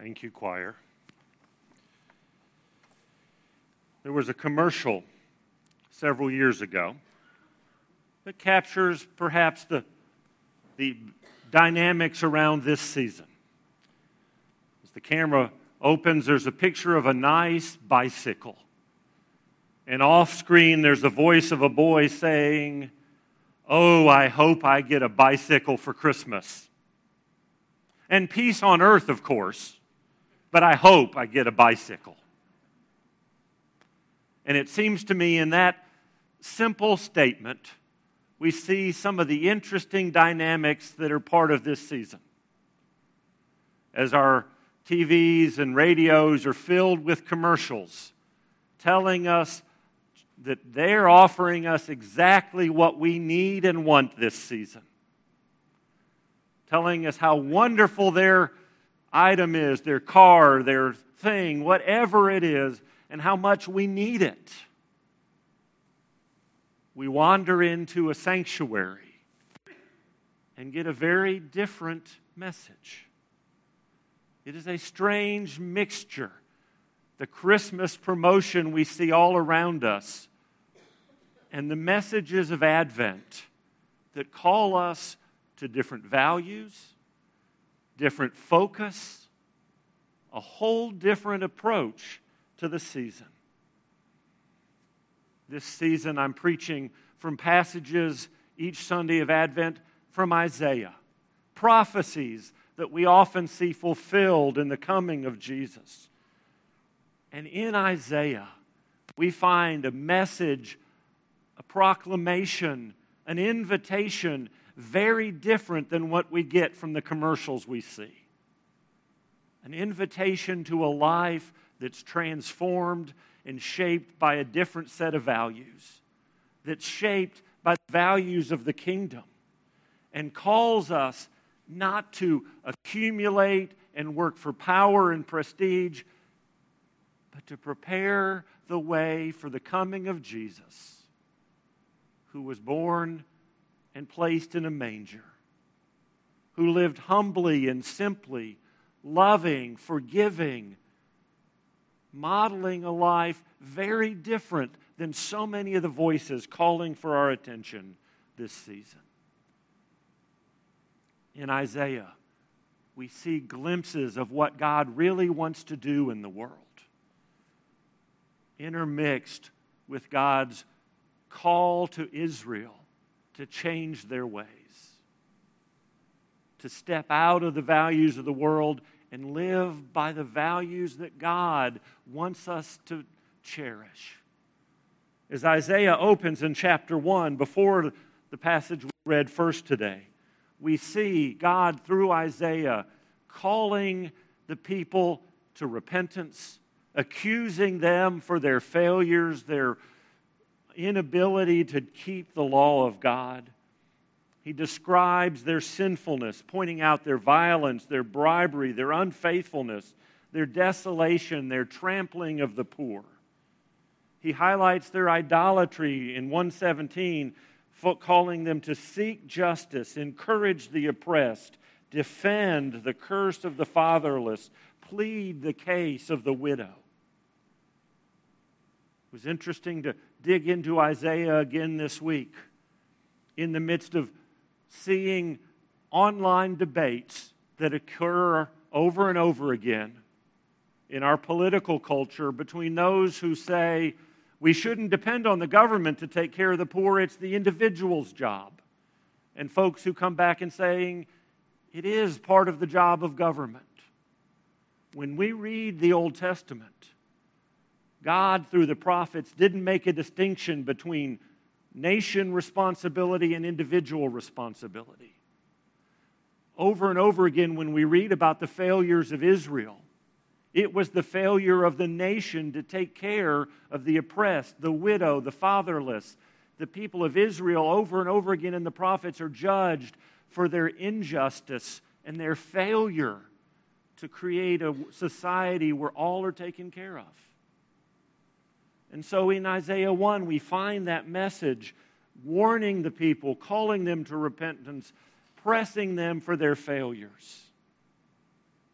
Thank you, choir. There was a commercial several years ago that captures perhaps the dynamics around this season. As the camera opens, there's a picture of a nice bicycle. And off screen, there's a voice of a boy saying, "Oh, I hope I get a bicycle for Christmas." And peace on earth, of course, but I hope I get a bicycle. And it seems to me in that simple statement, we see some of the interesting dynamics that are part of this season. As our TVs and radios are filled with commercials telling us that they're offering us exactly what we need and want this season. Telling us how wonderful their item is, their car, their thing, whatever it is, and how much we need it. We wander into a sanctuary and get a very different message. It is a strange mixture. The Christmas promotion we see all around us and the messages of Advent that call us to different values, different focus, a whole different approach to the season. This season I'm preaching from passages each Sunday of Advent from Isaiah, prophecies that we often see fulfilled in the coming of Jesus. And in Isaiah, we find a message, a proclamation, an invitation very different than what we get from the commercials we see. An invitation to a life that's transformed and shaped by a different set of values, that's shaped by the values of the kingdom, and calls us not to accumulate and work for power and prestige, but to prepare the way for the coming of Jesus, who was born and placed in a manger, who lived humbly and simply, loving, forgiving, modeling a life very different than so many of the voices calling for our attention this season. In Isaiah, we see glimpses of what God really wants to do in the world, intermixed with God's call to Israel to change their ways, to step out of the values of the world and live by the values that God wants us to cherish. As Isaiah opens in chapter 1, before the passage we read first today, we see God through Isaiah calling the people to repentance, accusing them for their failures, their inability to keep the law of God. He describes their sinfulness, pointing out their violence, their bribery, their unfaithfulness, their desolation, their trampling of the poor. He highlights their idolatry in 117, calling them to seek justice, encourage the oppressed, defend the curse of the fatherless, plead the case of the widow. It was interesting to dig into Isaiah again this week in the midst of seeing online debates that occur over and over again in our political culture between those who say we shouldn't depend on the government to take care of the poor, it's the individual's job, and folks who come back and saying it is part of the job of government. When we read the Old Testament, God, through the prophets, didn't make a distinction between nation responsibility and individual responsibility. Over and over again, when we read about the failures of Israel, it was the failure of the nation to take care of the oppressed, the widow, the fatherless. The people of Israel, over and over again in the prophets, are judged for their injustice and their failure to create a society where all are taken care of. And so in Isaiah 1, we find that message warning the people, calling them to repentance, pressing them for their failures.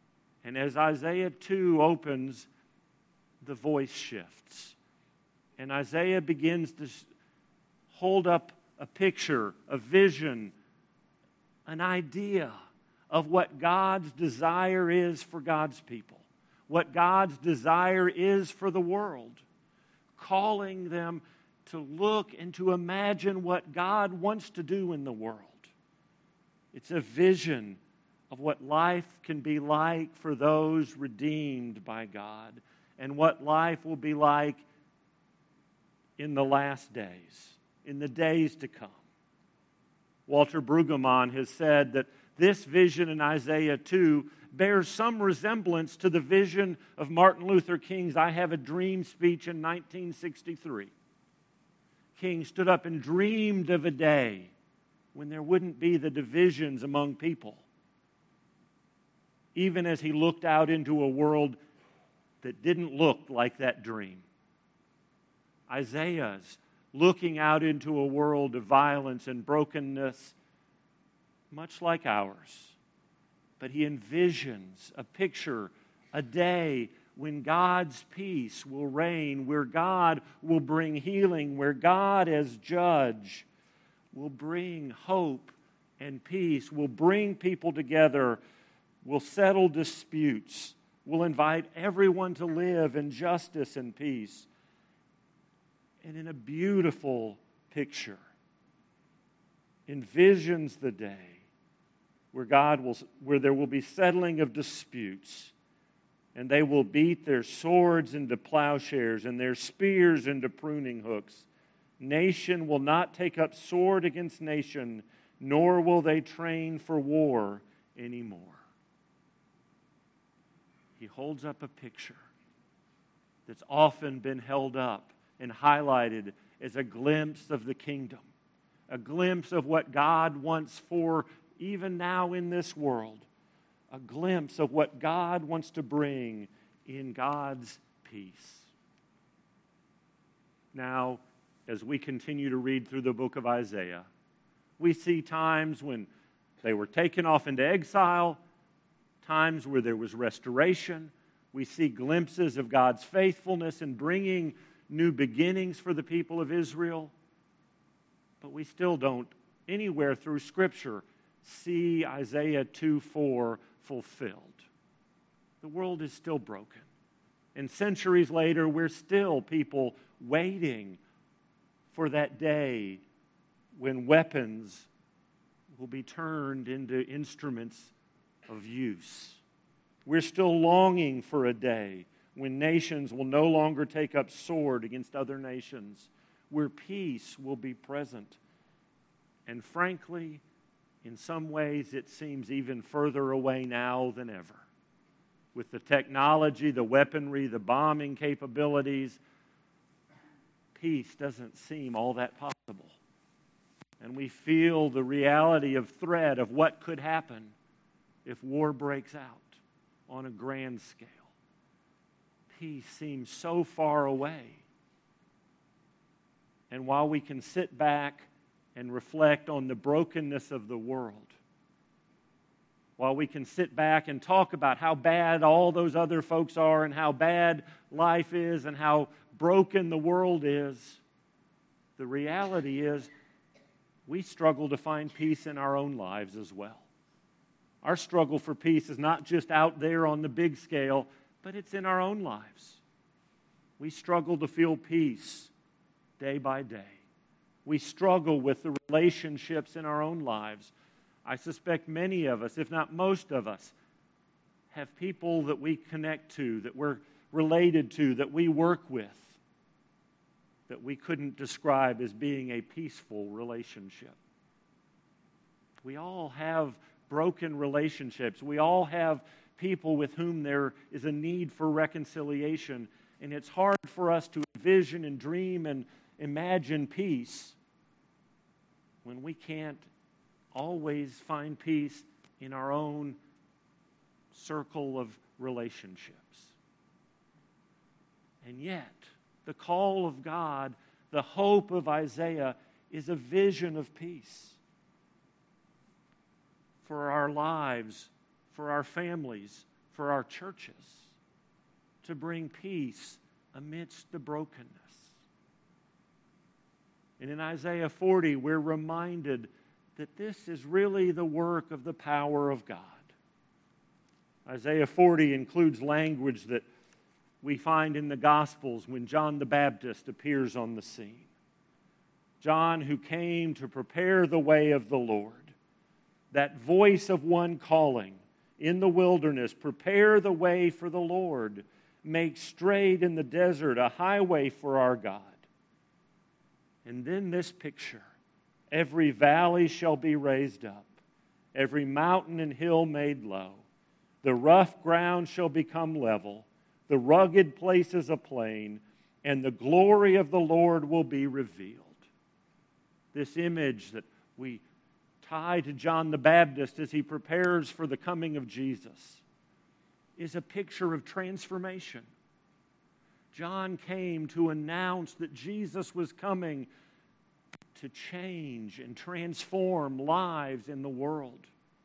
And as Isaiah 2 opens, the voice shifts. And Isaiah begins to hold up a picture, a vision, an idea of what God's desire is for God's people, what God's desire is for the world, calling them to look and to imagine what God wants to do in the world. It's a vision of what life can be like for those redeemed by God and what life will be like in the last days, in the days to come. Walter Brueggemann has said that this vision in Isaiah 2 bears some resemblance to the vision of Martin Luther King's I Have a Dream speech in 1963. King stood up and dreamed of a day when there wouldn't be the divisions among people, even as he looked out into a world that didn't look like that dream. Isaiah's looking out into a world of violence and brokenness, much like ours. But he envisions a picture, a day when God's peace will reign, where God will bring healing, where God as judge will bring hope and peace, will bring people together, will settle disputes, will invite everyone to live in justice and peace. And in a beautiful picture, envisions the day where there will be settling of disputes, and they will beat their swords into plowshares and their spears into pruning hooks. Nation will not take up sword against nation, nor will they train for war anymore. He holds up a picture that's often been held up and highlighted as a glimpse of the kingdom, a glimpse of what God wants for even now in this world, a glimpse of what God wants to bring in God's peace. Now, as we continue to read through the book of Isaiah, we see times when they were taken off into exile, times where there was restoration. We see glimpses of God's faithfulness in bringing new beginnings for the people of Israel. But we still don't, anywhere through Scripture, see Isaiah 2:4 fulfilled. The world is still broken. And centuries later, we're still people waiting for that day when weapons will be turned into instruments of use. We're still longing for a day when nations will no longer take up sword against other nations, where peace will be present. And frankly, in some ways, it seems even further away now than ever. With the technology, the weaponry, the bombing capabilities, peace doesn't seem all that possible. And we feel the reality of threat of what could happen if war breaks out on a grand scale. Peace seems so far away. And while we can sit back and reflect on the brokenness of the world, while we can sit back and talk about how bad all those other folks are and how bad life is and how broken the world is, the reality is we struggle to find peace in our own lives as well. Our struggle for peace is not just out there on the big scale, but it's in our own lives. We struggle to feel peace day by day. We struggle with the relationships in our own lives. I suspect many of us, if not most of us, have people that we connect to, that we're related to, that we work with, that we couldn't describe as being a peaceful relationship. We all have broken relationships. We all have people with whom there is a need for reconciliation, and it's hard for us to envision and dream and imagine peace when we can't always find peace in our own circle of relationships. And yet, the call of God, the hope of Isaiah, is a vision of peace for our lives, for our families, for our churches to bring peace amidst the brokenness. And in Isaiah 40, we're reminded that this is really the work of the power of God. Isaiah 40 includes language that we find in the Gospels when John the Baptist appears on the scene. John, who came to prepare the way of the Lord, that voice of one calling in the wilderness, prepare the way for the Lord, make straight in the desert a highway for our God. And then this picture, every valley shall be raised up, every mountain and hill made low. The rough ground shall become level, the rugged places a plain, and the glory of the Lord will be revealed. This image that we tie to John the Baptist as he prepares for the coming of Jesus is a picture of transformation. John came to announce that Jesus was coming to change and transform lives in the world.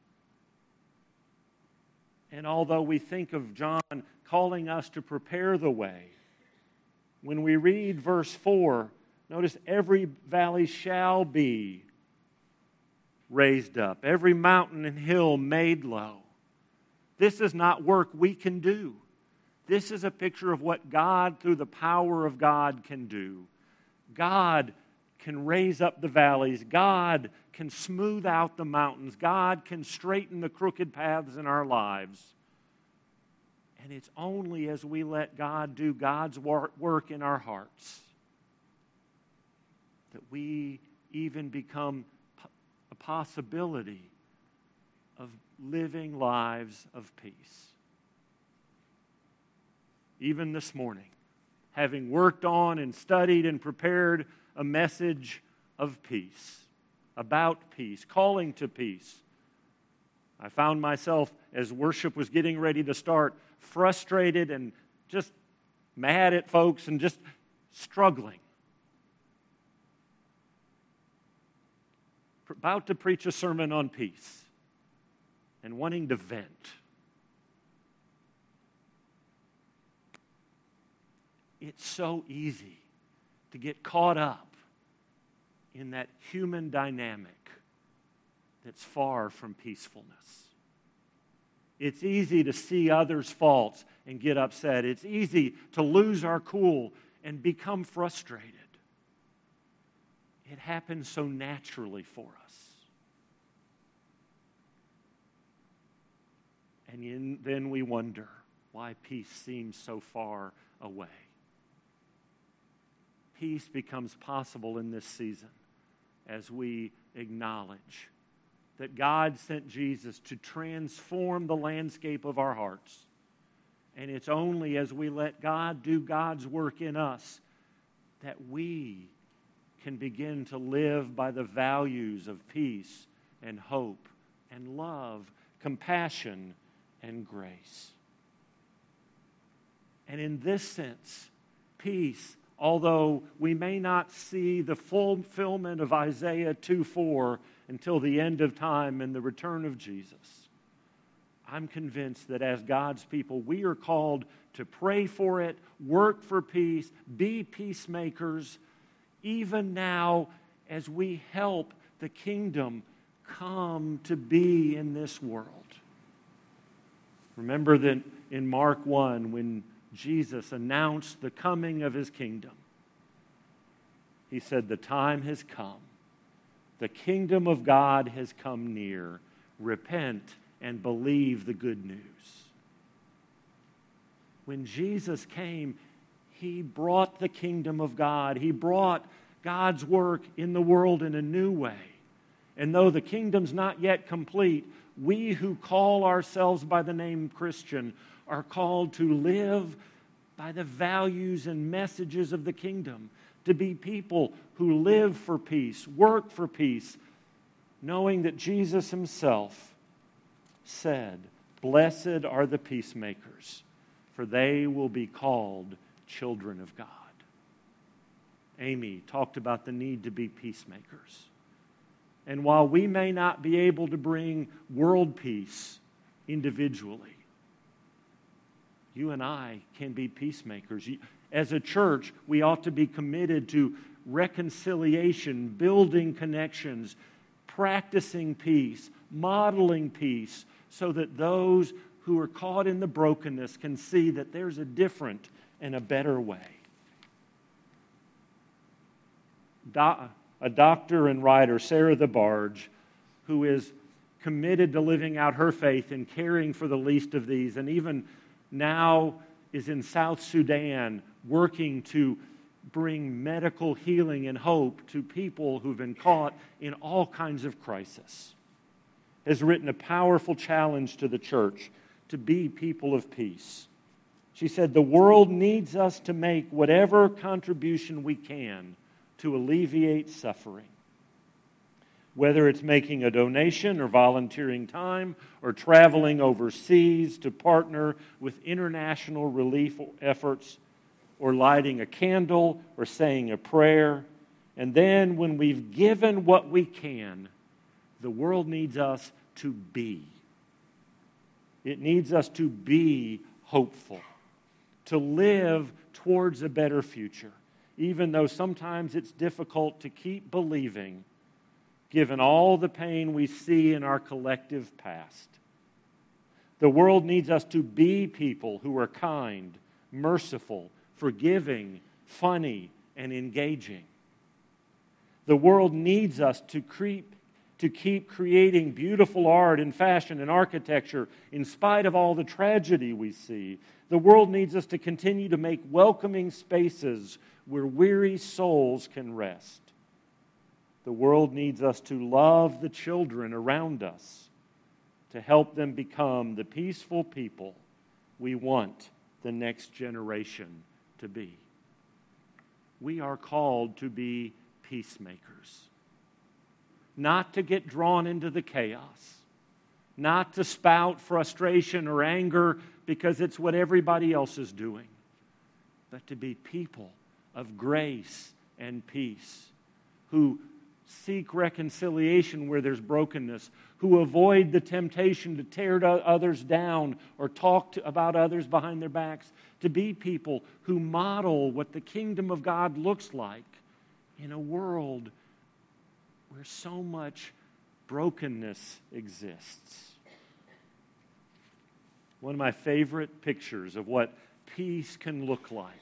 And although we think of John calling us to prepare the way, when we read verse 4, notice every valley shall be raised up, every mountain and hill made low. This is not work we can do. This is a picture of what God, through the power of God, can do. God can raise up the valleys. God can smooth out the mountains. God can straighten the crooked paths in our lives. And it's only as we let God do God's work in our hearts that we even become a possibility of living lives of peace. Even this morning, having worked on and studied and prepared a message of peace, about peace, calling to peace, I found myself, as worship was getting ready to start, frustrated and just mad at folks and just struggling. About to preach a sermon on peace and wanting to vent. It's so easy to get caught up in that human dynamic that's far from peacefulness. It's easy to see others' faults and get upset. It's easy to lose our cool and become frustrated. It happens so naturally for us. And then we wonder why peace seems so far away. Peace becomes possible in this season as we acknowledge that God sent Jesus to transform the landscape of our hearts. And it's only as we let God do God's work in us that we can begin to live by the values of peace and hope and love, compassion and grace. And in this sense, peace, although we may not see the fulfillment of Isaiah 2:4 until the end of time and the return of Jesus, I'm convinced that as God's people, we are called to pray for it, work for peace, be peacemakers, even now as we help the kingdom come to be in this world. Remember that in Mark 1, when Jesus announced the coming of his kingdom, he said, "The time has come. The kingdom of God has come near. Repent and believe the good news." When Jesus came, he brought the kingdom of God. He brought God's work in the world in a new way. And though the kingdom's not yet complete, we who call ourselves by the name Christian are called to live by the values and messages of the kingdom, to be people who live for peace, work for peace, knowing that Jesus himself said, "Blessed are the peacemakers, for they will be called children of God." Amy talked about the need to be peacemakers. And while we may not be able to bring world peace individually, You and I can be peacemakers. As a church, we ought to be committed to reconciliation, building connections, practicing peace, modeling peace, so that those who are caught in the brokenness can see that there's a different and a better way. A doctor and writer, Sarah the Barge, who is committed to living out her faith and caring for the least of these, and even now is in South Sudan working to bring medical healing and hope to people who've been caught in all kinds of crisis, has written a powerful challenge to the church to be people of peace. She said, "The world needs us to make whatever contribution we can to alleviate suffering. Whether it's making a donation or volunteering time or traveling overseas to partner with international relief efforts or lighting a candle or saying a prayer. And then when we've given what we can, the world needs us to be. It needs us to be hopeful, to live towards a better future, even though sometimes it's difficult to keep believing given all the pain we see in our collective past. The world needs us to be people who are kind, merciful, forgiving, funny, and engaging. The world needs us to keep creating beautiful art and fashion and architecture in spite of all the tragedy we see. The world needs us to continue to make welcoming spaces where weary souls can rest. The world needs us to love the children around us, to help them become the peaceful people we want the next generation to be. We are called to be peacemakers. Not to get drawn into the chaos, not to spout frustration or anger because it's what everybody else is doing, but to be people of grace and peace who seek reconciliation where there's brokenness, who avoid the temptation to tear others down or talk about others behind their backs, to be people who model what the kingdom of God looks like in a world where so much brokenness exists. One of my favorite pictures of what peace can look like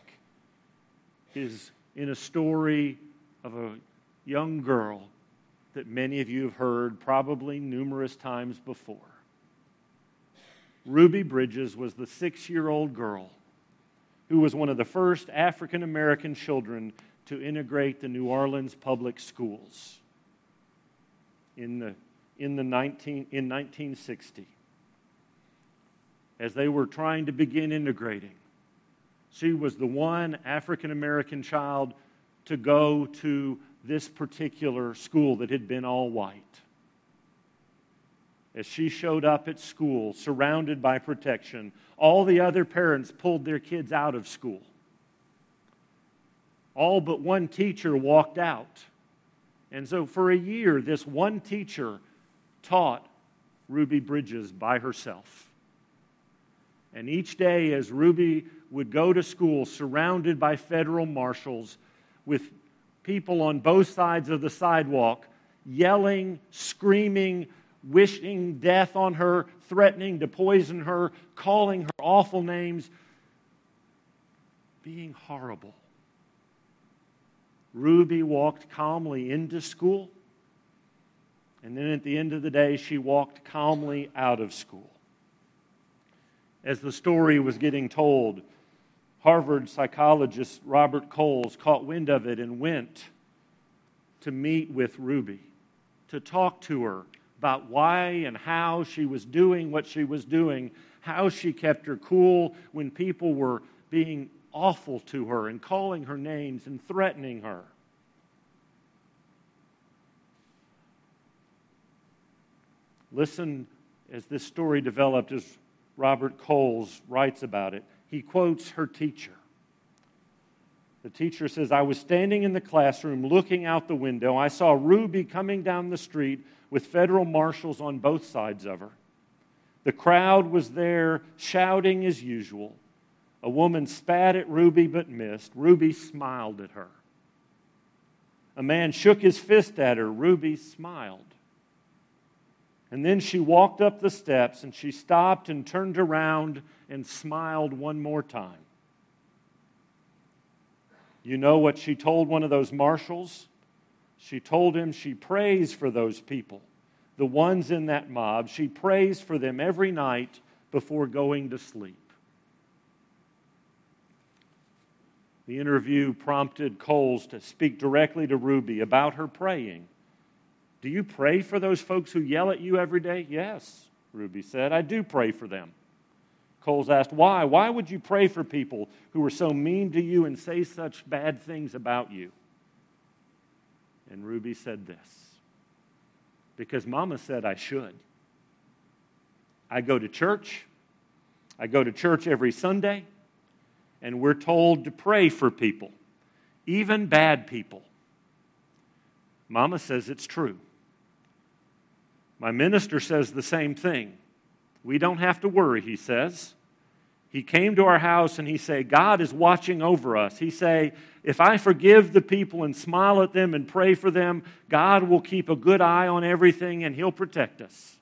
is in a story of a young girl that many of you have heard probably numerous times before. Ruby Bridges was the 6-year-old girl who was one of the first African American children to integrate the New Orleans public schools in 1960. As they were trying to begin integrating, she was the one African American child to go to this particular school that had been all white. As she showed up at school, surrounded by protection, all the other parents pulled their kids out of school. All but one teacher walked out. And so for a year, this one teacher taught Ruby Bridges by herself. And each day as Ruby would go to school surrounded by federal marshals with people on both sides of the sidewalk yelling, screaming, wishing death on her, threatening to poison her, calling her awful names, being horrible. Ruby walked calmly into school, and then at the end of the day, she walked calmly out of school. As the story was getting told, Harvard psychologist Robert Coles caught wind of it and went to meet with Ruby, to talk to her about why and how she was doing what she was doing, how she kept her cool when people were being awful to her and calling her names and threatening her. Listen as this story developed, as Robert Coles writes about it. He quotes her teacher. The teacher says, "I was standing in the classroom looking out the window. I saw Ruby coming down the street with federal marshals on both sides of her. The crowd was there shouting as usual. A woman spat at Ruby but missed. Ruby smiled at her. A man shook his fist at her. Ruby smiled. And then she walked up the steps and she stopped and turned around and smiled one more time. You know what she told one of those marshals? She told him she prays for those people, the ones in that mob. She prays for them every night before going to sleep. The interview prompted Coles to speak directly to Ruby about her praying. Do you pray for those folks who yell at you every day? Yes, Ruby said. I do pray for them. Coles asked, why? Why would you pray for people who are so mean to you and say such bad things about you? And Ruby said this, because Mama said I should. I go to church. I go to church every Sunday, and we're told to pray for people, even bad people. Mama says it's true. My minister says the same thing. We don't have to worry, he says. He came to our house and he said, God is watching over us. He say, if I forgive the people and smile at them and pray for them, God will keep a good eye on everything and he'll protect us.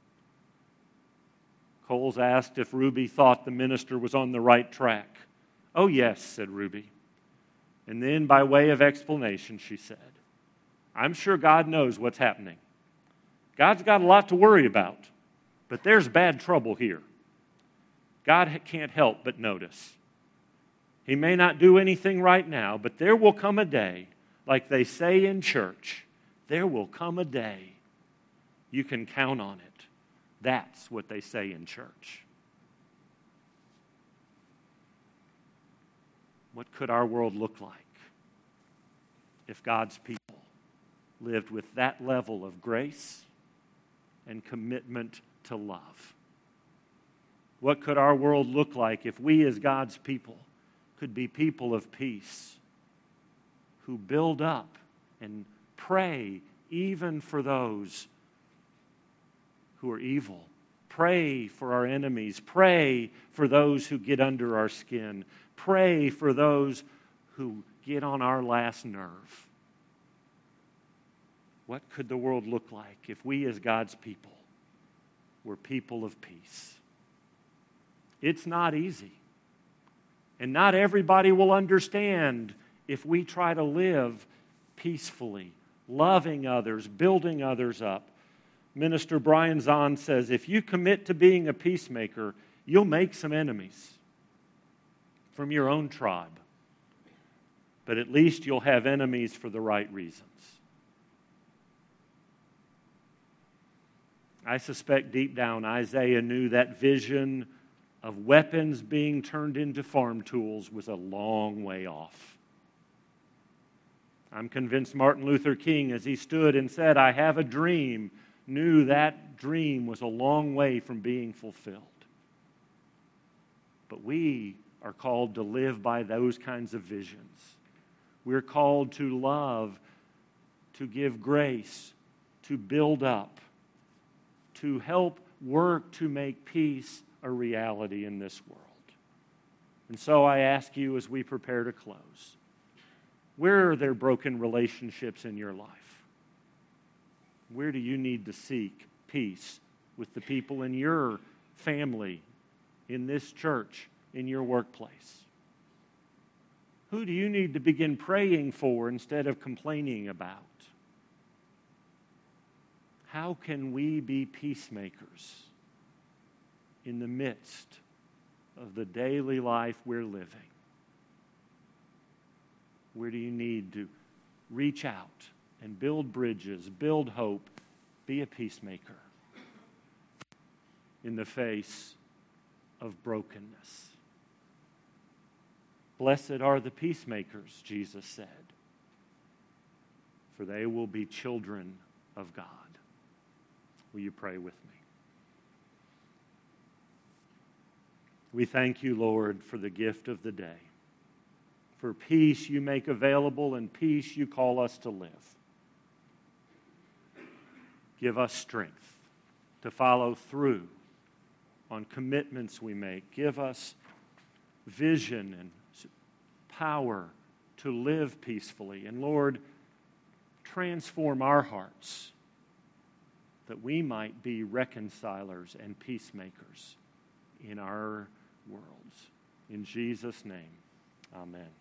Coles asked if Ruby thought the minister was on the right track. Oh, yes, said Ruby. And then by way of explanation, she said, I'm sure God knows what's happening. God's got a lot to worry about, but there's bad trouble here. God can't help but notice. He may not do anything right now, but there will come a day, like they say in church, there will come a day you can count on it. That's what they say in church. What could our world look like if God's people lived with that level of grace and commitment to love? What could our world look like if we as God's people could be people of peace who build up and pray even for those who are evil? Pray for our enemies. Pray for those who get under our skin. Pray for those who get on our last nerve. What could the world look like if we as God's people were people of peace? It's not easy. And not everybody will understand if we try to live peacefully, loving others, building others up. Minister Brian Zahn says, if you commit to being a peacemaker, you'll make some enemies from your own tribe. But at least you'll have enemies for the right reasons. I suspect deep down Isaiah knew that vision of weapons being turned into farm tools was a long way off. I'm convinced Martin Luther King, as he stood and said, I have a dream, knew that dream was a long way from being fulfilled. But we are called to live by those kinds of visions. We're called to love, to give grace, to build up, to help work to make peace a reality in this world. And so I ask you as we prepare to close, where are there broken relationships in your life? Where do you need to seek peace with the people in your family, in this church, in your workplace? Who do you need to begin praying for instead of complaining about? How can we be peacemakers in the midst of the daily life we're living? Where do you need to reach out and build bridges, build hope, be a peacemaker in the face of brokenness? Blessed are the peacemakers, Jesus said, for they will be children of God. Will you pray with me? We thank you, Lord, for the gift of the day, for peace you make available and peace you call us to live. Give us strength to follow through on commitments we make. Give us vision and power to live peacefully. And Lord, transform our hearts that we might be reconcilers and peacemakers in our worlds. In Jesus' name, amen.